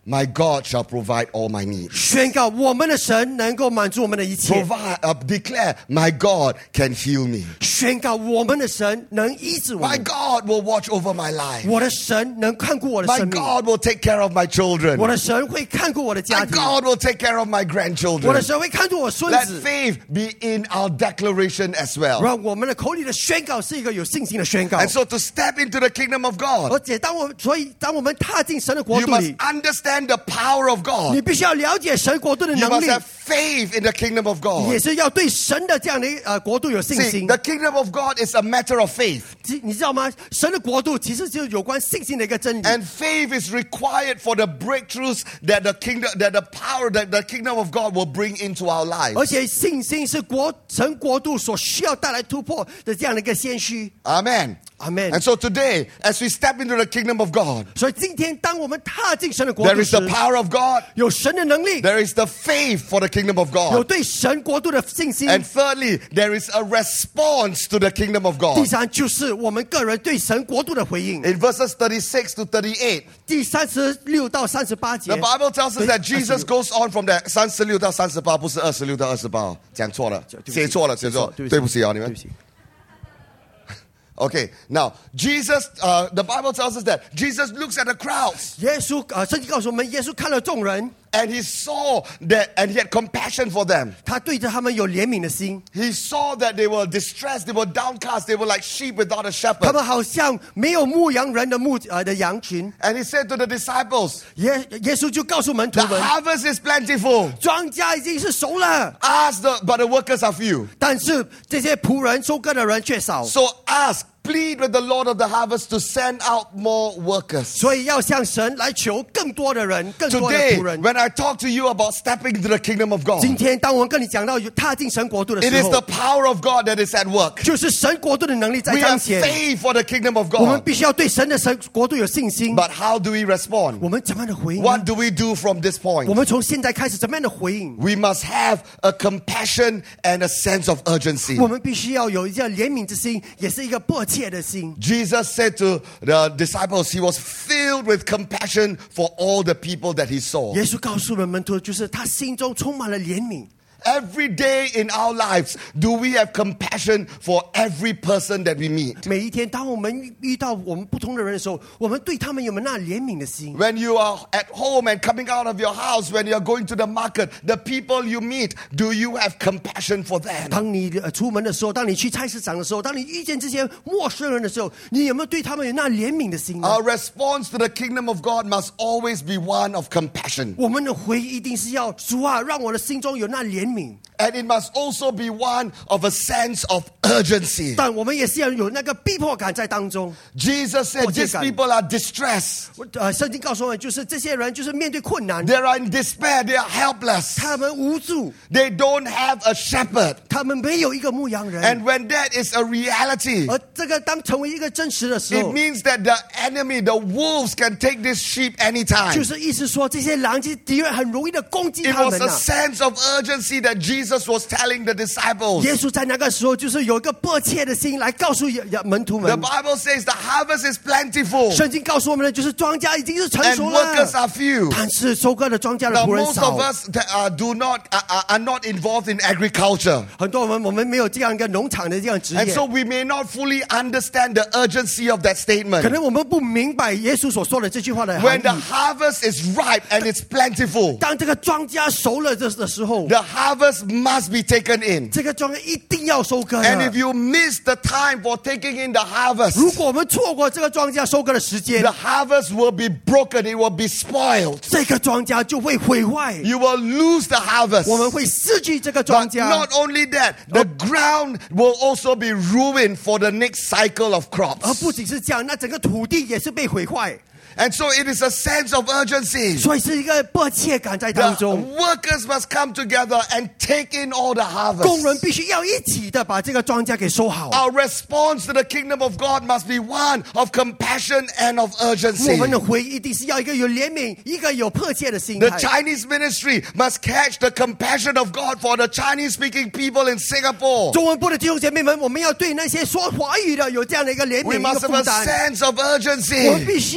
my God shall provide all my needs. 宣告我们的神能够满足我们的一切。 Declare, my God can heal me. 宣告我们的神能医治我 My 们。 God will watch over my life. 我的神能看顾我的 My 生命。 God will take care of my children. 我的神会看顾我的 My 家庭。 God will take care of my 我的 grandchildren. 神会看顾我孙 Let 子。 faith be in our declaration as well. 让我们的口里的宣告是一个有信心的宣告。 And so to step into the kingdom of 而 God, 且当我们踏进神的国 you 度 must 里， understand the power of 你 God. 必须要了解神国度的 You 能 must 力， have faith in the kingdom of 也 God. 是要对神的这样的国度有信 See, 心。 the kingdom of God is a matter of faith. 你知道吗？神的国度其实就是有关信心的一个真理。 And faith is required for the breakthroughs that the power that the kingdom of God will bring into our 而 lives. 且信心是神国度所需要带来突破的这样的一个先驱。 Amen. Amen. And so today, as we step into the kingdom of God, 所以今天当我们踏进神的国 there 度 is 时 the，power of God, 有神的能力， there is the faith for the kingdom of 有 God. 对神国度的信心。 And thirdly, there is a response to the kingdom of 第 God. 三就是我们个人对神国度的回应。 In verses 36 to 38, 第36到38节 the Bible tells us that Jesus goes on from the 36到38，不是26到28，讲错了，写错了，对不起啊，你们。Okay, now Jesus, the Bible tells us that Jesus looks at the crowds 耶稣圣经告诉我们，耶稣看了众人， and he saw that, and he had compassion for them. 他对着他们有怜悯的心。 He saw that they were distressed, they were downcast, they were like sheep without a 他 shepherd. 们好像没有牧羊人的羊群。 And he said to the disciples, 耶稣就告诉门徒 the 们， harvest is plentiful, 庄稼已经是熟了， but the workers are few. 但是这些仆人收割的人却少， So plead with the Lord of the harvest to send out more workers. 所以要向神来求更多的人，更多的 Today, 仆人。 when I talk to you about stepping into the kingdom of God, 今天当我们跟你讲到踏进神国度的 it 时 is the 候， power of God that is at work. 就是神国度的能力在 We 彰 have 显。 faith for the kingdom of 我们 God. 必须要对神国度有信心。 But how do we respond? 我们怎么样的回应呢？ What do we do from this 我 point? 们从现在开始怎么样的回应？ We must have a compassion and a sense of urgency. 我们必须要有一个怜悯之心，也是一个迫切的心。 Jesus said to the disciples, he was filled with compassion for all the people that he saw. 耶稣告诉了门徒，就是他心中充满了怜悯。 Every day in our lives, do we have compassion for every person that we meet? 每一天，当我们遇到我们不同的人的时候，我们对他们有没有那怜悯的心？ When you are at home and coming out of your house, when you are going to the market, the people you meet, do you have compassion for them? 当你出门的时候，当你去菜市场的时候，当你遇见这些陌生人的时候，你有没有对他们有那怜悯的心呢？ Our response to the kingdom of God must always be one of compassion. 我们的回应一定是要主啊，让我的心中有那怜悯。 And it must also be one of a sense of urgency. 但我们也是要有那个逼迫感在当中。 Jesus said, these people are distressed. 圣经告诉我们，就是这些人就是面对困难， They are in despair. They are helpless. 他们无助， They don't have a shepherd. 他们没有一个牧羊人。 And when that is a reality, 而这个当成为一个真实的时 it 候， means that the enemy, the wolves, can take this sheep anytime. 就是意思说，这些狼这些敌人很容易的攻击 It 他 was 们 a 呐。 sense of urgency that Jesus was telling the disciples. 耶稣在那个时候就是有一个迫切的心来告诉门徒 The 们。 Bible says the harvest is plentiful 圣经告诉我们的就是庄稼已经是成 and 熟 workers 了， are few. 但是收割的庄稼的 Now, 仆人 most 少 of。us are not involved in agriculture. 很多我们没有这样一个农场的这样职 And 业 so，we may not fully understand the urgency of that 可 statement. 能我们不明白耶稣所说的这句话的含 When the 义。 harvest is ripe and it's plentiful, 当这个庄稼熟了的时候， the harvest must be taken in. 这个庄稼一定要收割 And if 的。 you miss the time for taking in the harvest, 如果我们错过这个庄稼收割的时间 the，harvest will be broken, it will be spoiled. 这个庄稼就会毁坏， You will lose the harvest. 我们会失去这个庄 But 稼。 not only that, the ground will also be ruined for the next cycle of 而 crops. 不仅是这样，那整个土地也是被毁坏， And so it is a sense of urgency. 所以是一个迫切感在当 The 中。 workers must come together and take in all the 工人 harvest. 必须要一起的把这个庄稼给收好。 Our response to the kingdom of God must be one of compassion and of 我 urgency. 们的回应一定是要一个有怜悯、一个有迫切的心 The 态。 Chinese ministry must catch the compassion of God for the Chinese-speaking people in Singapore. 中文部的弟兄姐妹们，我们要对那些说华语的有这样的一个怜悯、 We 一个 must have 负 a 担。 sense of 我们 urgency. 必须要有一个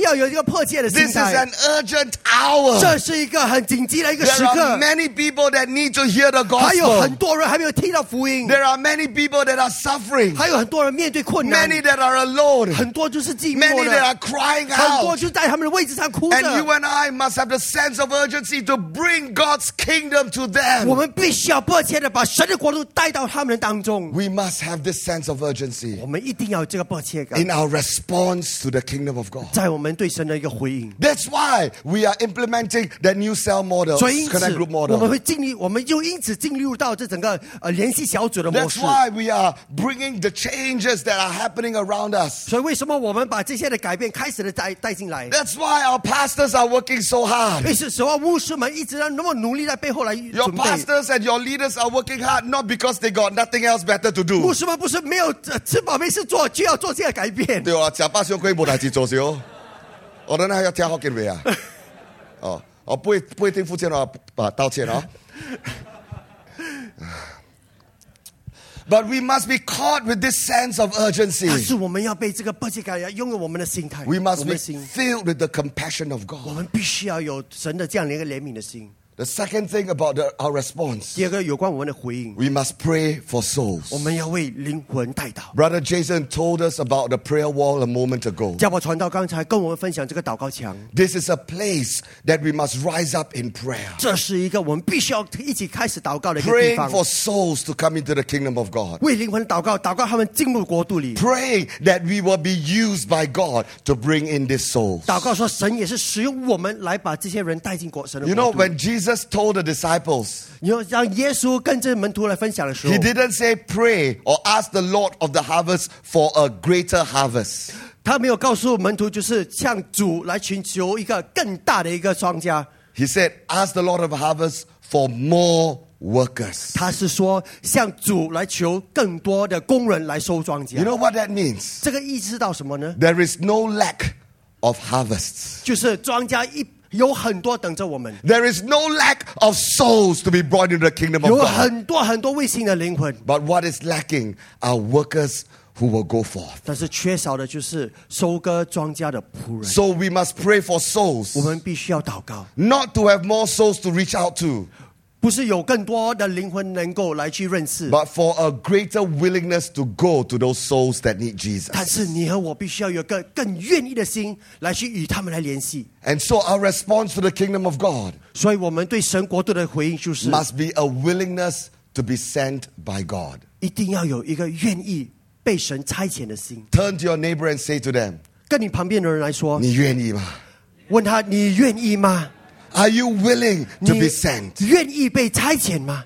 迫切的心 This is 态 an，urgent hour. 这是一个很紧急的一个时 There 刻 are。many people that need to hear the 还有 gospel. 很多人还没有听到福音， There are many people that are suffering. 还有很多人面对困难， Many that are alone. 很多就是寂寞 Many that 的， are crying 很多 out. 就在他们的位置上哭 And you 着。 and I must have the sense of urgency to bring God's kingdom to 我 them. 们必须要迫切的把神的国度带到他们的当中。 We must have this sense of urgency 我们一定要有这个迫切感， in our response to the kingdom of God. 在我们对神的一个回应。 That's why we are implementing the new cell model, 所以因此 Connect Group 我们 model. 会我们就因此进入到这整个联系小组的模 That's 式。 why we are bringing the changes that are happening around us. 所以为什么我们把这些的改变开始的带进来？ That's why our pastors are working so hard. 为什么牧师们一直那么努力在背后来 Your 准备？ pastors and your leaders are working hard not because they got nothing else better to 牧 do. 师们不是没有吃饱没事做，就要做这个改变。 对啊，吃饱上归无代志做少。我等下要听福建话啊。哦，不一定福建话，道歉啊。But we must be caught with this sense of 但 urgency. 是我们要被这个迫切感，要拥有我们的心态， We 我 must 们 be 的心， filled with the compassion of 我 God. 们必须要有神的这样的一个怜悯的心。 The second thing about our response, 第二个有关我们的回应， we must pray for 我 souls. 们要为灵魂代祷。 Brother Jason told us about the prayer wall a moment ago. 教宝传道刚才跟我们分享这个祷告墙， This is a place that we must rise up in prayer. 这是一个我们必须要一起开始祷告的一个地 Praying 方。 for souls to come into the kingdom of God. 为灵魂祷告，祷告他们进入国度里。 Praying that we will be used by God to bring in these souls. 祷告说，神也是使用我们来把这些人带进神的 You know, 国度。 when Jesus told the disciples, 你要让耶稣跟这门徒来分享的时候 he，didn't say pray or ask the Lord of the harvest for a greater harvest. 他没有告诉门徒，就是向主来寻求一个更大的一个庄稼。 He said, ask the Lord of the harvest for more workers. 他是说向主来求更多的工人来收庄 You 稼。 know what that means? 这个意识到什么呢？ There is no lack of harvests. 就是庄稼有很多等着我们， There is no lack of souls to be brought into the kingdom of 有 God. 很多很多未信的灵魂， But what is lacking are workers who will go forth. 但是缺少的就是收割庄稼的仆人。 So we must pray for souls, 我们必须要祷告， not to have more souls to reach out to, 不是有更多的灵魂能够来去认识， but for a greater willingness to go to those souls that need 但 Jesus. 是你和我必须要有个更愿意的心来去与他们来联系。 And so our response to the kingdom of God 所以我们对神国度的回应就是， must be a willingness to be sent by God. 一定要有一个愿意被神差遣的心。 Turn to your neighbor and say to them, 跟你旁边的人来说， 你愿意吗？ 问他你愿意吗？ Are you willing to 你 be sent? 愿意被差遣吗？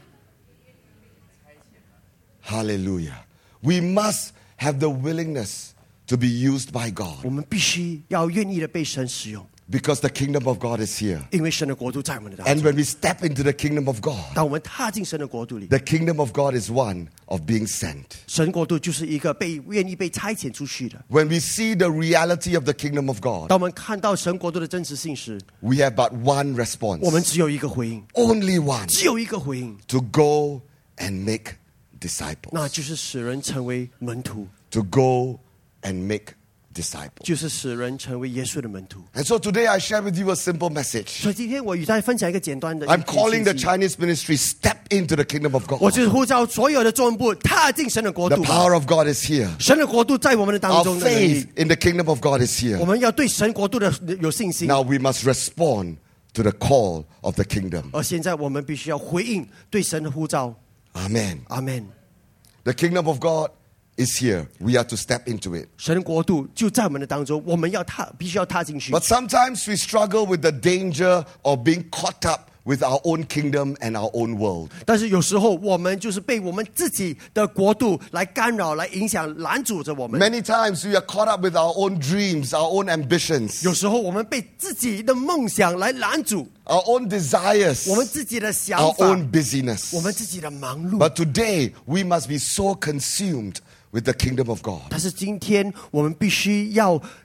Hallelujah. We must have the willingness to be used by God 我们必须要愿意的被神使用， because the kingdom of God is here. 因为神的国度在我们的当 And 中。 when we step into the kingdom of God, 当我们踏进神的国度里， the kingdom of God is one of being sent. 神国度就是一个愿意被差遣出去的。 When we see the reality of the kingdom of God, 当我们看到神国度的真实性时， we have but one response. 我们只有一个回应， Only one. 只有一个回应， To go and make disciples. 那就是使人成为门徒， To go and make disciples. 就是使人成为耶稣的门徒。 And so today I share with you a simple message. 所以今天我与大家分享一个简单的 I'm calling the 信息 Chinese ministry step into the kingdom of 我 God. 就是呼召所有的中文部踏进神的国 The 度。 power of God is here. 神的国度在我们的当 Our 中的能力 faith，in the kingdom of God is 我 here. 们要对神国度的有信心。 Now we must respond to the call of the kingdom. 而现在我们必须要回应对神的呼召。 Amen. 阿门。 The kingdom of God is here. We have to step into it. 神的国度就在我们的当中，我们必须要踏进去。 But sometimes we struggle with the danger of being caught up with our own kingdom and our own world. 但是有时候我们就是被我们自己的国度来干扰、来影响、拦阻着我们。 Many times we are caught up with our own dreams, our own ambitions, 有时候我们被自己的梦想来拦阻， our own desires, 我们自己的想 our 法， own busyness. 我们自己的忙碌。 But today we must be so consumed with the kingdom of God 但是今天我们必须要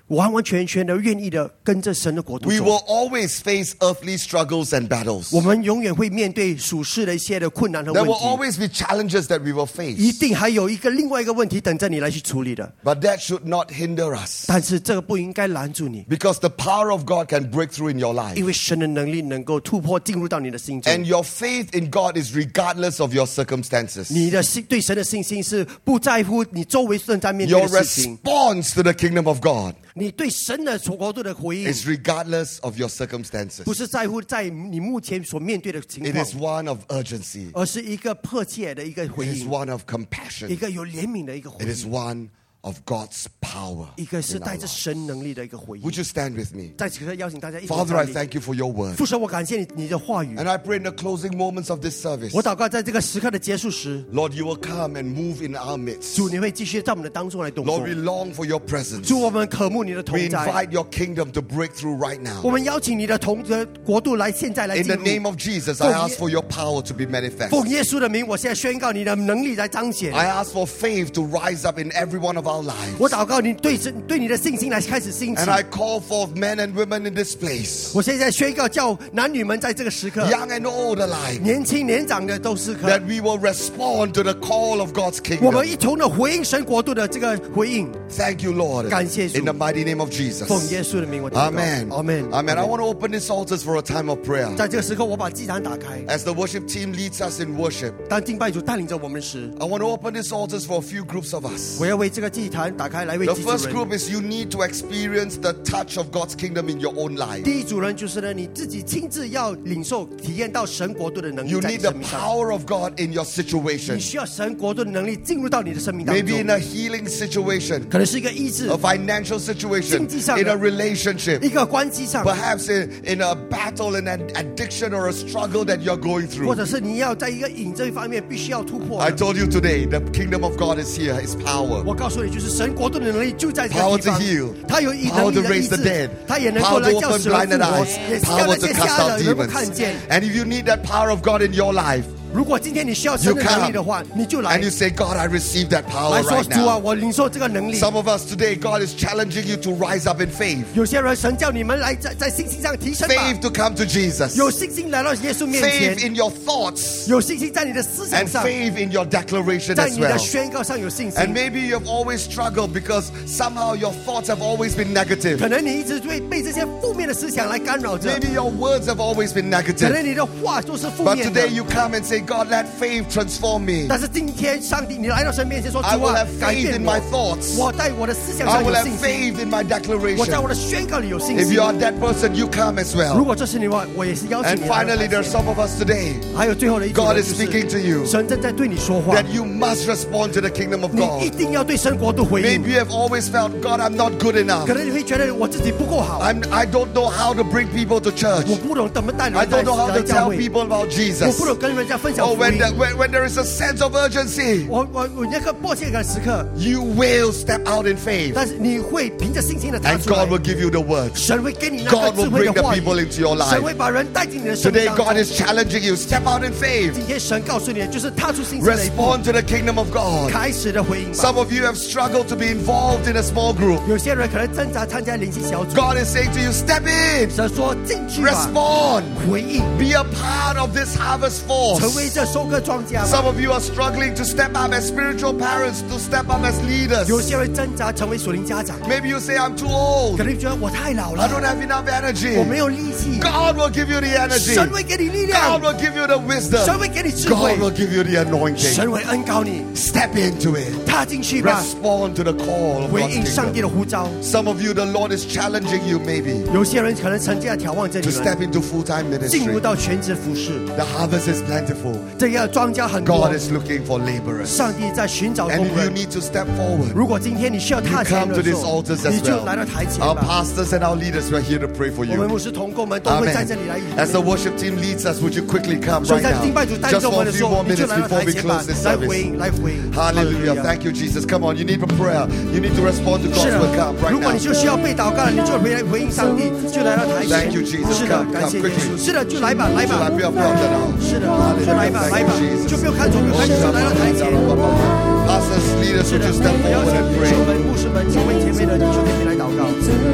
完完全全的愿意的跟着神的国度 We 走。 will always face earthly struggles and battles. 我们永远会面对属世的一些的困难和 There 问 will 题， always be challenges that we will 一 face. 定还有另外一个问题等着你来去处理的。 But that should not hinder us. 但是这个不应该拦住你， Because the power of God can break through in your life. 因为神的能力能够突破进入到你的心中。 And your faith in God is regardless of your circumstances. 你的对神的信心是不在乎你周围正在面对 Your 的事情， response to the kingdom of God 你对神的国度的回应 is regardless of your circumstances. 不是在乎在你目前所面对的情 It 况， is one of urgency. 而是一个迫切的一个回 It is 应， one of 一 compassion. 个有怜悯的一个回 It is 应， one of God's power. 一个是 in our 带着 lives. 神能力的一个回应 Would。you stand with me? 在此刻邀请大家一同 Father, I 站立。 thank you for your word. 父神，我感谢你的话语。 And I pray in the closing moments of this service, 我祷告，在这个时刻的结束时， Lord, you will come and move in our midst. 主你会继续在我们的当中来动作 Lord, we。long for your presence. 主，我们渴慕你的 We 同在， invite your kingdom to break through right 我 now. 们邀请你的国度来，现在来 In 进 the name 入。 of Jesus, I ask for your power to be manifest. 奉耶稣的名，我现在宣告你的能力来彰显。 I ask for faith to rise up in every one of our 我 lives. 祷告你对你的信心来开始兴起 And。I call forth men and women in this place, 我现在宣告，叫男女们在这个时刻， young and old alike, 年轻年长的都是可。 that we will respond to the call of God's 我们 kingdom. 一同的回应神国度的这个回应。 Thank you, Lord. 感谢主。 In the mighty name of Jesus. 奉耶稣的名，我祷告。 Amen. Amen. Amen. I want to open these altars for a time of prayer. 在这个时刻，我把祭坛打开。 As the worship team leads us in worship, 当敬拜主带领着我们时， I want to open these altars for a few groups of us. 我要为这个祭坛打开，来为 The 祭主 first 人。 group is you need to experience the touch of God's kingdom in your own life. 第一组人就是呢，你自己亲自要领受、体验到神国度的能力 You 在你 need the 生命上。 power of God in your 你 situation. 需要神国度的能力进入到你的生命当 Maybe 中 in，a healing situation, 可能是一个医治 a、financial situation, 经济上的 in a relationship, 一个关系上， perhaps in a battle, in an addiction or a struggle that you're going 或 through. 者是你要在一个瘾这一方面必须要突破 I 的。 told you today, the kingdom of God is here, His power. 我告诉你，就是神国度的能力就在这个 Power 地 to 方 heal， 他有 power 能 to 力的 raise 医 the 治 dead，， 他也能够 power 来 to 叫 open 死人 blinded 复活， eyes, 也是叫 power 那 to 些 cast 瞎 out 的能够 demons. 看见。 And if you need that power of God in your life, 如果今天你需要神的 You come 能力的话，你就来 and you say, God, I receive that power 来说 right 主啊， now. 我领受这个能力。 Some of us today, God is challenging you to rise up in faith. 有些人神叫你们来在信心上提升吧， Faith to come to Jesus. 有信心来到耶稣面 Faith 前， in your thoughts 有信心在你的思想 and 上， faith in your declaration 在 as 你的 well. 宣告上有信 And 心。 maybe you've always struggled because somehow your thoughts have always been negative. 可能你一直被这些负面的思想来干扰着， Maybe your words have always been 可 negative. 能你的话都是负 But 面的 today。you come and say, God, let faith transform me. 但是今天上帝，你来到神面前说：“ I 主 will 啊 have， 改 faith 变 in 我 my，thoughts. 我在我的思想 I 上 will 有 have 信心， faith in my 我在 declaration. 我的宣告里有信 If 心 you。are that person, you come as 如 well. 果这是你的话，我也是邀请 And 你来到 finally, 台 there's 前。 some of us today 还有最后的一组 God 人 is 就 speaking to 是 you 神正在对你说话 that，you must respond to the kingdom of 你一 God. 定要对神国度回应 Maybe。you have always felt, God, I'm not good enough. 可能你会觉得我自己不够好， I don't know how to bring people to church. 我不懂怎么带 I 人 don't know how 来 to 教 tell 会， people about 我 Jesus. 不懂跟人家分享 Or 福 when, 音。 when there is a sense of urgency, 我那个迫切的时刻， you will step out in faith. 但是你会凭着信心的踏 And 出来 God。will give you the words. 神会给你那个 God 智 will 慧 bring 的 the 话语， people into your 神 life. 会把人带进你的生命 Today, 当 God 中。 is challenging you. Step out in faith. 今天神告诉你，就是踏出信心的一步， Respond to the kingdom of God. 开始的回应吧。 Some of you have struggled to be involved in a small group. 有些人可能挣扎参加灵性小组， God is saying to you, step in, 神说进去吧， respond, 回应， be a part of this harvest 成为 force. 这收割庄稼吧。 Some of you are struggling to step up as spiritual parents, to step up as leaders. 有些人挣扎成为属灵家长， Maybe you say, I'm too old. 可能觉得我太老 I don't 了， have enough energy. 我没有力气。 God will give you the energy. 神会给你力 God 量， will give you the 神 wisdom. 会给你智慧 God，will give you the anointing. 神会恩膏你， Step into it. 踏进去吧， Respond to the call of 回 God's 应上帝 kingdom. 的呼召。 Some of you, the Lord is challenging you maybe 有些人可能曾经在眺望这 to 里 step 面， into full-time 进入 ministry. 到全职服侍， The harvest is plentiful. 这个庄稼很多 God，is looking for laborers. 上帝在寻找 And 工 if you 人。 need to step forward, 如果今天你需要 you 踏前 come 的 to 时 these 候， altars 你 as 就来到台 well. 前 Our 吧。 pastors and our leaders were here to pray for 我们 you. 牧师同工们都会在这里来 Amen. As the worship team leads us, would you quickly come 所以 right 在敬拜 now? 主带领 Just 着我 for 们 a 的时 few 候， more 你就 minutes 来到 before 台 we 前吧 close this， 来回 service. 应，来回应。 Hallelujah. Thank you, Jesus. Come on, you need a prayer. You need to respond to 是 God's word. Come 的， right 如果你 now. 就需要被祷告了，你就回应上帝，就来到台前。 Thank you, Jesus. 是的， Come, 感谢 come 耶 quickly. 稣。是的，就来吧，来吧。 不要等啊。 是的，就来吧， Thank you, 来吧 Jesus. 就不用看左边看右，就来到台前。 Pastors, leaders, 是 would 的， you step 邀 forward 请 and 弟 pray? 兄们、牧师们，请为前面的弟兄姐妹来祷告。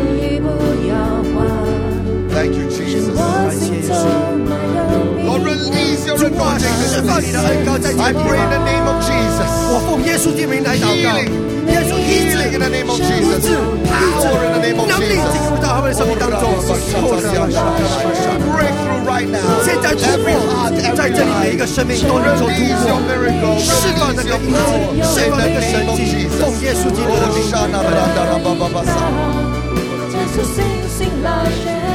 你的恩膏在这 I 地 pray in 方。 the name of Jesus. 我奉耶稣的名来祷告， Healing. 耶稣医治 Healing in the name of 医 Jesus. 治 Power in the name of 能力 Jesus. 进入到他们的生命当中。 Breakthrough right now. 现在突 Every 破 heart, 在 every 这里每一 life. 个生命都能够突 Release 破 your，miracle. 释放那 Release 个 your 医 power 治，释 in 放 the 那个 name 神 of 迹， Jesus. 奉耶稣基督的名。 Oh, Shana Branda Rababasa. 结束星星落着。